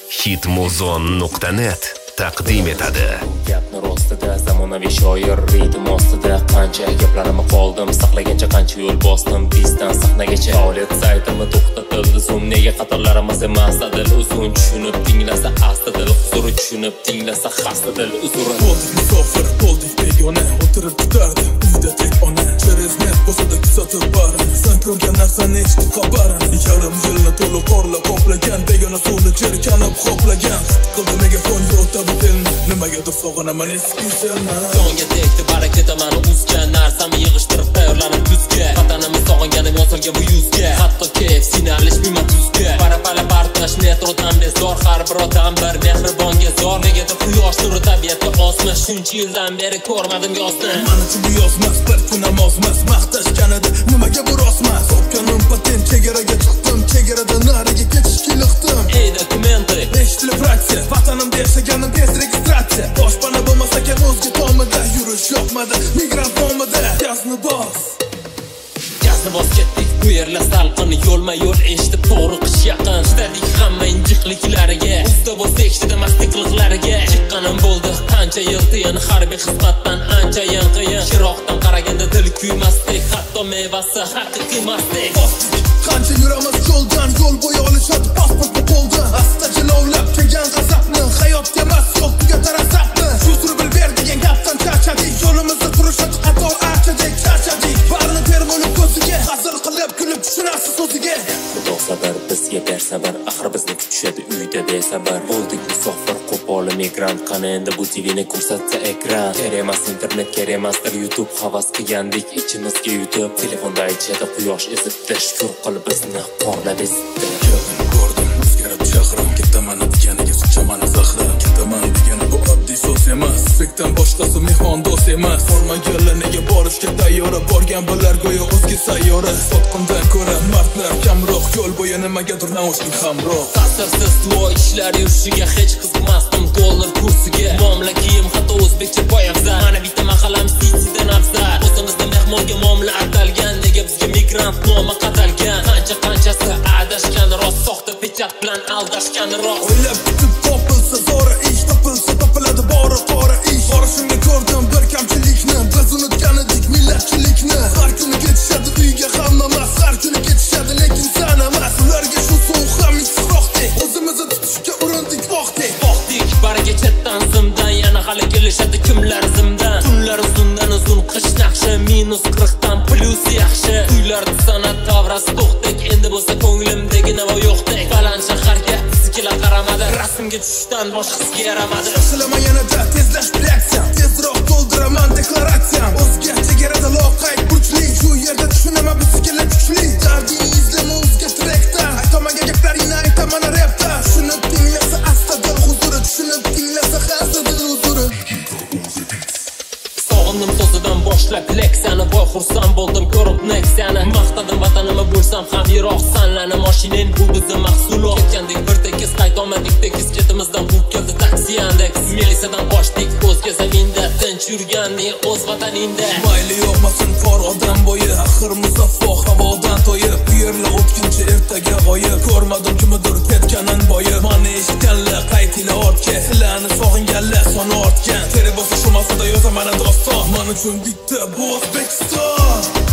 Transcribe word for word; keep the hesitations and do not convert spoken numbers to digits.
hitmuzon nuqta net taqdim etadi. Gapni rostida zamonaviy shoir ritm ostida qancha gaplarimni qoldim saqlagancha qancha yo'l bosdim bizdan sahnagacha faoliyat saytimni to'xtatildi zoom nega qatorlarimiz emas adil uzun tushunib tinglasa asta dil huzuri tushunib tinglasa xasta dil uzuri bo'ldik musofir bo'ldik begona o'tirib kutardim uyda tek ona cheresnet bo'lsa-da kuzatib barini sen ko'rgan narsani eshitib xabarini yarim yilni to'liq qorlab qoplagan begona suvni cherkanib xoplagan qildi megafon yo'qda bu dilni nimagadir sog'inaman eski selni Songa tekdi baraketaman uzga narsamni yig'ishtirib tayyorlanib kuzga vatanimni sog'inganim yozilgan bu yuzga hatto keyf sinalish mima tuzga parapala partash metrodan bezor har bir odam bir mehribonga zor negadir quyosh nuri tabiatga osma shuncha yildan beri ko'rmadim yozni mana shu bu yozmas bir kun namozmas maqtashganida nimaga bu rostmas o'pganim patent chegaraga chiqdim chegaradan nariga ketishga liqdim ey dokumenti eshitilib ratsiya vatanimda yashaganim tez registratsiya boshpana bo'lmasa ekan o'zga tomida yurish yoqmadi migrant nomida gazni bos gazni bos ketdik bu yerlar salqin yo'lma yo'l eshitib to'g'ri qish yaqin chidadik hamma injiqliklariga usta bo'lsak chidamasdik qiliqlariga chiqqanim bo'ldi qancha yil tiyin harbiy xizmatdan anchayin qiyin chiroqdan qaraganda dil kuymasdik hatto mevasi haqiqiy emasdik qancha yuramiz yo'ldan yo'l bo'yi olishadi pasportni qo'ldan asta jilovlab kelgan g'azabni hayotga emas yo'q tugatar azabni shu surbil ber degan gapdan charchadik yo'limizda turishadi qator archadik charchadik barini termolib ko'ziga hazil qilib kulib tushunasiz o'ziga xudo sabr bizga ber sabr axir bizni kutishadi uyda besabr bo'ldik musofir qo'pol migrant qani endi bu tvni ko'rsatsa ekran kerak emas internet kerak emasdir youtube havas qilgandik ichimizga yutib telefonda aytishadi quyosh ezibdi shukur qil bizni qorlab ezibdi keldim ko'rdim o'zgarib shahrim ketaman deganiga sochaman zahrim ketaman degani bu oddiy so'z emas fikdan boshqasi mehmon do'st emas bormaganlar nega borishga tayyor borgan bular go'yo o'zga sayyora sotqindan ko'ra mardlar kamroq yo'l bo'yi nimagadir naushnik hamroh ta'sirsiz duo ishlar yurishiga hech qiziqmasdim dollar kursiga muomala kiyim hatto o'zbekcha poyafzal mana bitta mahallam sitsidan afzal o'zimizda mehmonga muomala atalgan nega bizga migrant nomi qatalgan qancha qanchasi adashgan rost soxta pechat bilan aldashgan rost o'ylab kutib topilsa zora ish topilsa topiladi bori qora ish borishimga ko'rdim bir kamchilikni biz unutgan edik millatchilikni har kuni ketishadi uyga hamma emas har kuni ketishadi lekin san emas ularga shu sovuq ham issiqroqdek o'zimizni tutishga urindik vaqtdek Vaqtik barga chetdan zimdan yana hali kelishadi kimlar zimdan tunlar uzundan uzun qish naqshi minus qirqdan plyus yaxshi uylarda san'at davrasi to'xtak endi bo'lsa ko'nglimdagi navo yo'qdek baland shaharga sizkilar qaramadi rasmga tushishdan boshqasiga yaramadi Silama yanada tezlash reaksiyam tezroq to'ldiraman deklaratsiyam o'zga chegarada loqayd burchli shu yerda tushunaman bizkilar kuchli darding izlama o'zga trekdan aytamagan gaplaringni aytaman rapda tushunib tinglasa asta dil huzuri tushunib tinglasa xasta dil huzuri sog'indim so'zidan boshlab leksiyani voy xursand bo'ldim ko'rib neksiyani maqtadim vatanimni bo'lsam ham yiroq sanlani mashinen bu bizni mahsulot ketgandik bir tekis qaytolmadik tekis ketimizdan bu keldi taksi yandeks milisadan qochdik o'zga zaminda tinch yurganding o'z vataningda mayli yo'qmasin for odam bo'yi axir musaffo havodan to'yib bu yerlar o'tkinchi ertaga g'oyib ko'rmadim kimidir ketganin boyi mana eshitganlar qaytinglar ortga sizlarni sog'inganlar soni ortgan teri bo'lsa shu mavzuda yozaman doston men uchun bitta bu O'zbekiston